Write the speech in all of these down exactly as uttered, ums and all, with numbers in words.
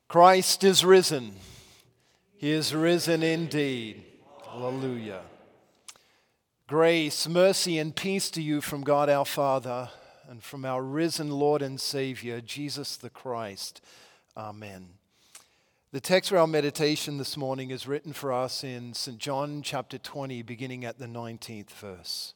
Christ is risen. He is risen indeed. Hallelujah. Grace, mercy, and peace to you from God our Father and from our risen Lord and Savior, Jesus the Christ. Amen. The text for our meditation this morning is written for us in Saint John chapter twenty, beginning at the nineteenth verse.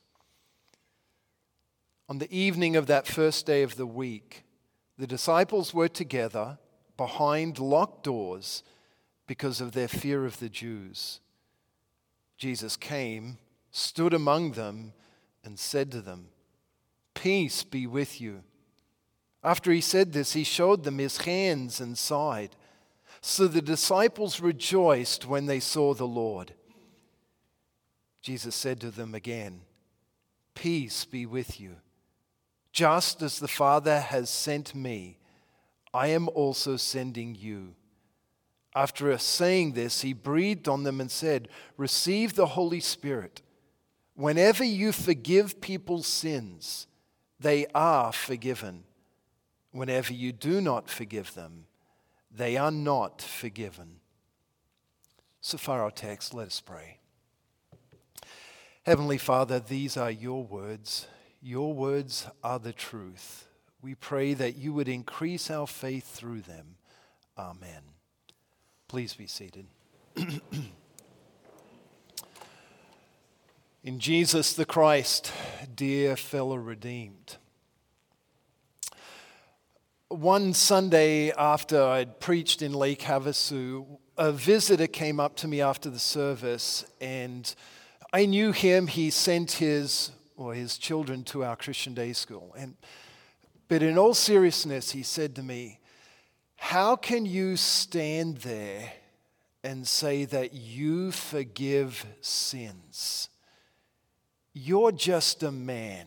On the evening of that first day of the week, the disciples were together behind locked doors because of their fear of the Jews. Jesus came, stood among them, and said to them, "Peace be with you." After he said this, he showed them his hands and side. So the disciples rejoiced when they saw the Lord. Jesus said to them again, "Peace be with you. Just as the Father has sent me, I am also sending you." After saying this, he breathed on them and said, "Receive the Holy Spirit. Whenever you forgive people's sins, they are forgiven. Whenever you do not forgive them, they are not forgiven." So far our text, let us pray. Heavenly Father, these are your words. Your words are the truth. We pray that you would increase our faith through them. Amen. Please be seated. In Jesus the Christ, dear fellow redeemed. One Sunday after I'd preached in Lake Havasu, a visitor came up to me after the service, and I knew him. He sent his or his children to our Christian day school. And but in all seriousness, he said to me, "How can you stand there and say that you forgive sins? You're just a man."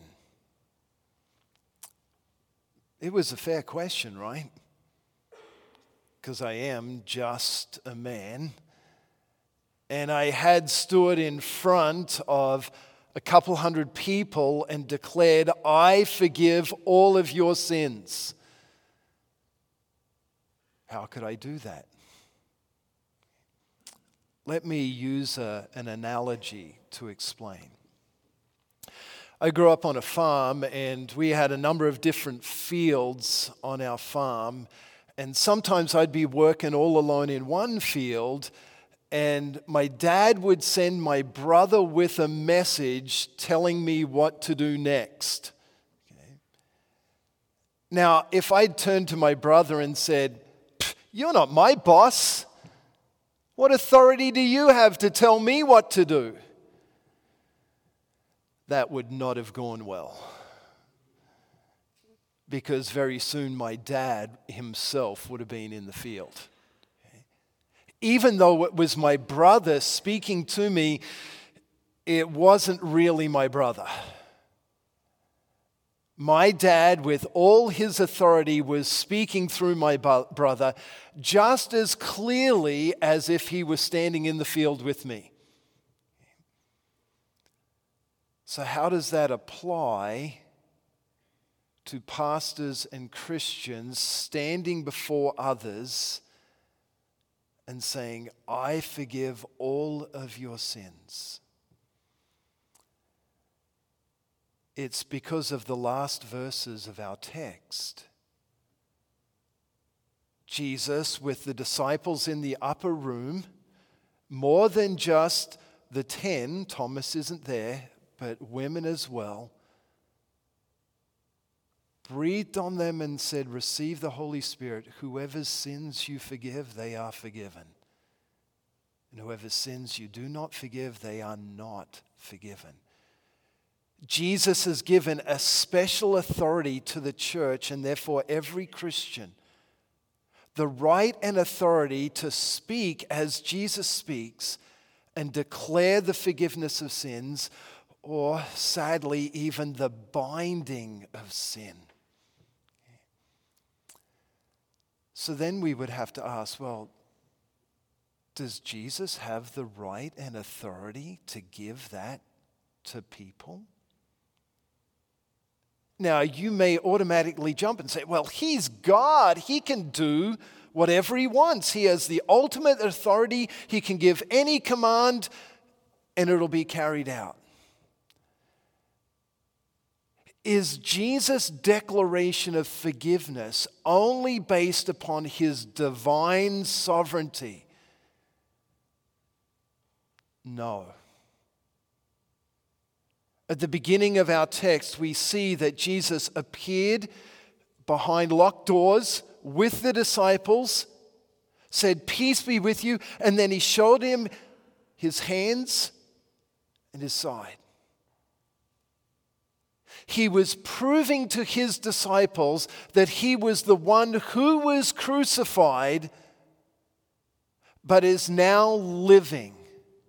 It was a fair question, right? Because I am just a man. And I had stood in front of a couple hundred people and declared, "I forgive all of your sins." How could I do that? Let me use a, an analogy to explain. I grew up on a farm, and we had a number of different fields on our farm. And sometimes I'd be working all alone in one field, and my dad would send my brother with a message telling me what to do next. Okay. Now, if I'd turned to my brother and said, "You're not my boss. What authority do you have to tell me what to do?" That would not have gone well. Because very soon my dad himself would have been in the field. Even though it was my brother speaking to me, it wasn't really my brother. My dad, with all his authority, was speaking through my brother just as clearly as if he was standing in the field with me. So how does that apply to pastors and Christians standing before others and saying, "I forgive all of your sins"? It's because of the last verses of our text. Jesus, with the disciples in the upper room, more than just the ten, Thomas isn't there, but women as well, breathed on them and said, "Receive the Holy Spirit. Whoever's sins you forgive, they are forgiven. And whoever's sins you do not forgive, they are not forgiven." Jesus has given a special authority to the church, and therefore every Christian, the right and authority to speak as Jesus speaks and declare the forgiveness of sins, or sadly, even the binding of sin. So then we would have to ask, well, does Jesus have the right and authority to give that to people? Now, you may automatically jump and say, well, he's God. He can do whatever he wants. He has the ultimate authority. He can give any command and it'll be carried out. Is Jesus' declaration of forgiveness only based upon his divine sovereignty? No. At the beginning of our text, we see that Jesus appeared behind locked doors with the disciples, said, "Peace be with you," and then he showed him his hands and his side. He was proving to his disciples that he was the one who was crucified, but is now living.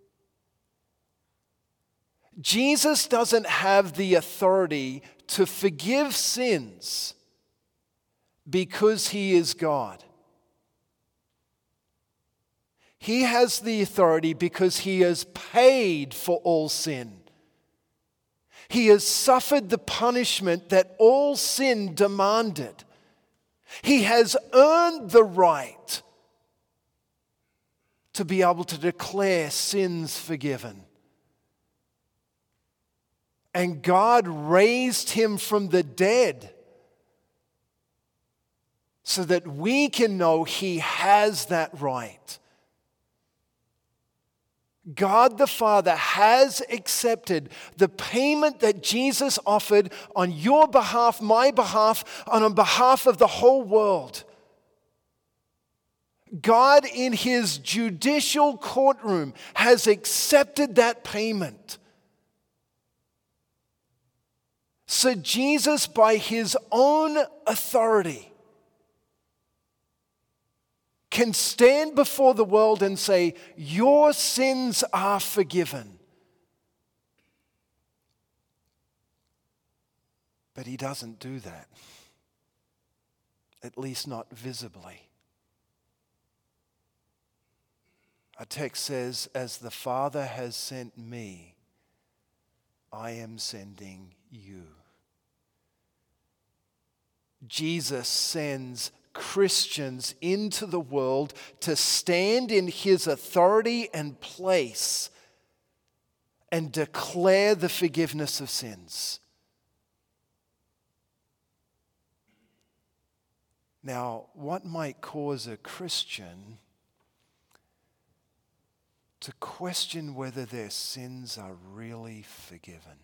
Jesus doesn't have the authority to forgive sins because he is God. He has the authority because he has paid for all sin. He has suffered the punishment that all sin demanded. He has earned the right to be able to declare sins forgiven. And God raised him from the dead so that we can know he has that right. God the Father has accepted the payment that Jesus offered on your behalf, my behalf, and on behalf of the whole world. God in his judicial courtroom has accepted that payment. So Jesus, by his own authority, can stand before the world and say, your sins are forgiven. But he doesn't do that, at least not visibly. Our text says, as the Father has sent me, I am sending you. Jesus sends Christians into the world to stand in his authority and place and declare the forgiveness of sins. Now, what might cause a Christian to question whether their sins are really forgiven?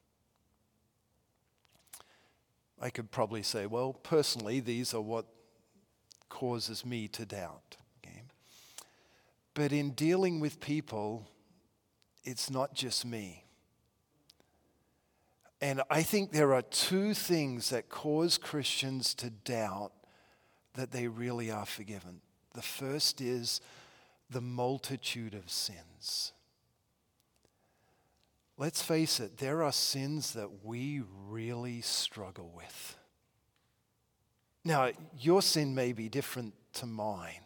I could probably say, well, personally, these are what causes me to doubt. Okay? But in dealing with people, it's not just me. And I think there are two things that cause Christians to doubt that they really are forgiven. The first is the multitude of sins. Let's face it, there are sins that we really struggle with. Now, your sin may be different to mine,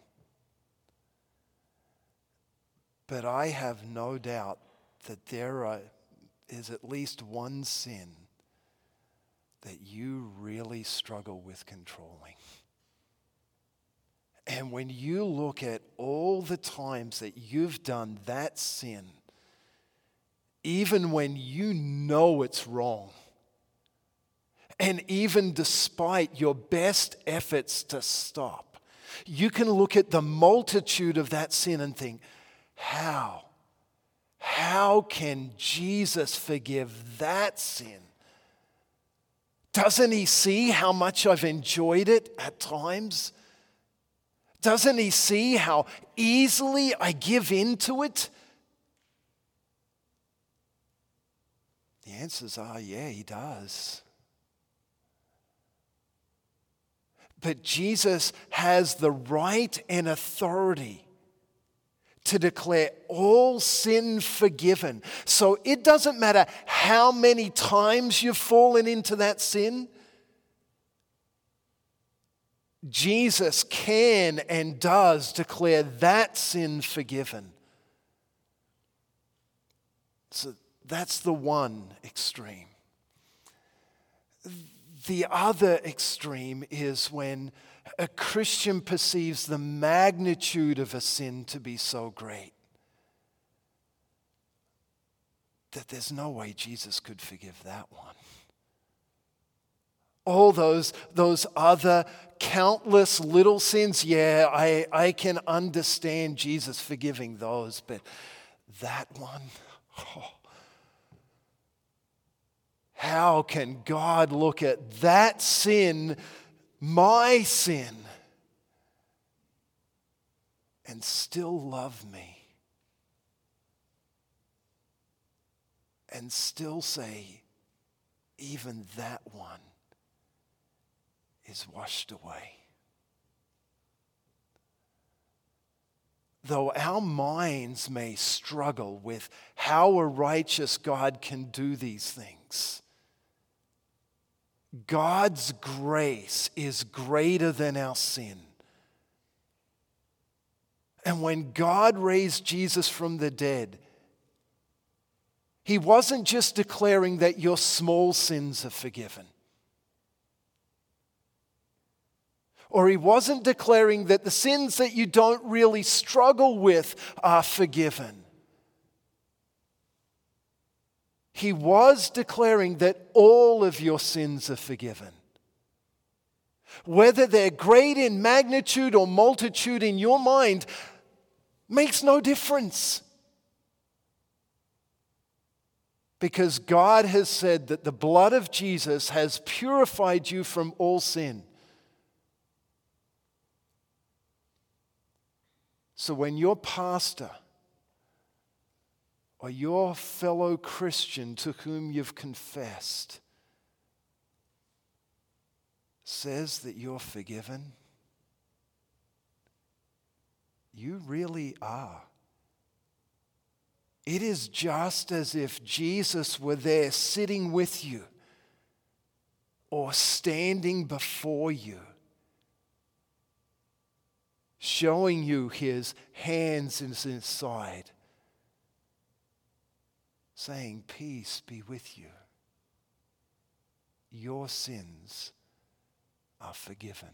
but I have no doubt that there are, is at least one sin that you really struggle with controlling. And when you look at all the times that you've done that sin, even when you know it's wrong, and even despite your best efforts to stop, you can look at the multitude of that sin and think, how? How can Jesus forgive that sin? Doesn't he see how much I've enjoyed it at times? Doesn't he see how easily I give in to it? The answers are, yeah, he does. But Jesus has the right and authority to declare all sin forgiven. So it doesn't matter how many times you've fallen into that sin. Jesus can and does declare that sin forgiven. So that's the one extreme. The other extreme is when a Christian perceives the magnitude of a sin to be so great that there's no way Jesus could forgive that one. All those, those other countless little sins, yeah, I, I can understand Jesus forgiving those, but that one, oh, how can God look at that sin, my sin, and still love me? And still say, even that one is washed away. Though our minds may struggle with how a righteous God can do these things, God's grace is greater than our sin. And when God raised Jesus from the dead, He wasn't just declaring that your small sins are forgiven. Or He wasn't declaring that the sins that you don't really struggle with are forgiven. He was declaring that all of your sins are forgiven. Whether they're great in magnitude or multitude in your mind makes no difference. Because God has said that the blood of Jesus has purified you from all sin. So when your pastor or your fellow Christian to whom you've confessed says that you're forgiven, you really are. It is just as if Jesus were there sitting with you or standing before you, showing you His hands in His side, saying, peace be with you. Your sins are forgiven.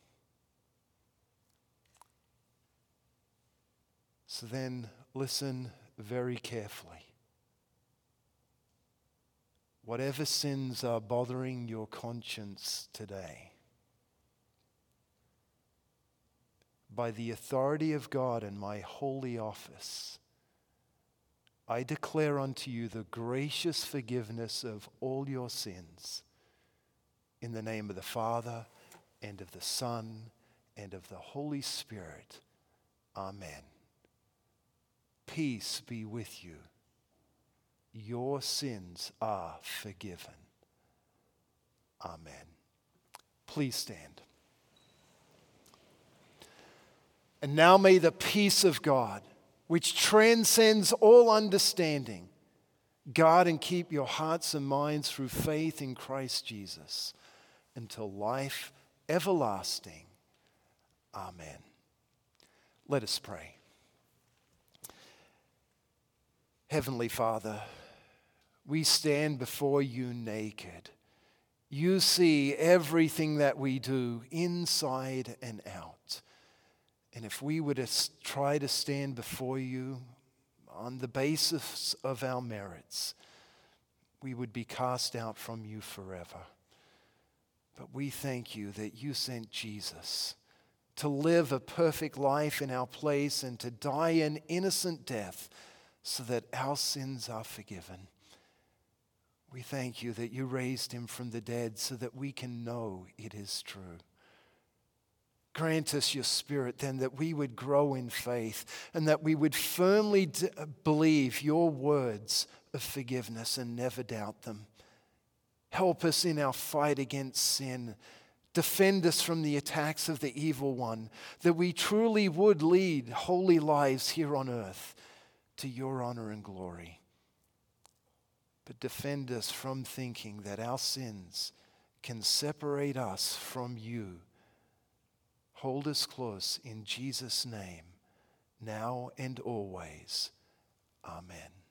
So then listen very carefully. Whatever sins are bothering your conscience today, by the authority of God and my holy office, I declare unto you the gracious forgiveness of all your sins in the name of the Father and of the Son and of the Holy Spirit. Amen. Peace be with you. Your sins are forgiven. Amen. Please stand. And now may the peace of God, which transcends all understanding, guard and keep your hearts and minds through faith in Christ Jesus until life everlasting. Amen. Let us pray. Heavenly Father, we stand before you naked. You see everything that we do inside and out. And if we were to try to stand before you on the basis of our merits, we would be cast out from you forever. But we thank you that you sent Jesus to live a perfect life in our place and to die an innocent death so that our sins are forgiven. We thank you that you raised him from the dead so that we can know it is true. Grant us your Spirit then that we would grow in faith and that we would firmly d- believe your words of forgiveness and never doubt them. Help us in our fight against sin. Defend us from the attacks of the evil one, that we truly would lead holy lives here on earth to your honor and glory. But defend us from thinking that our sins can separate us from you. Hold us close in Jesus' name, now and always. Amen.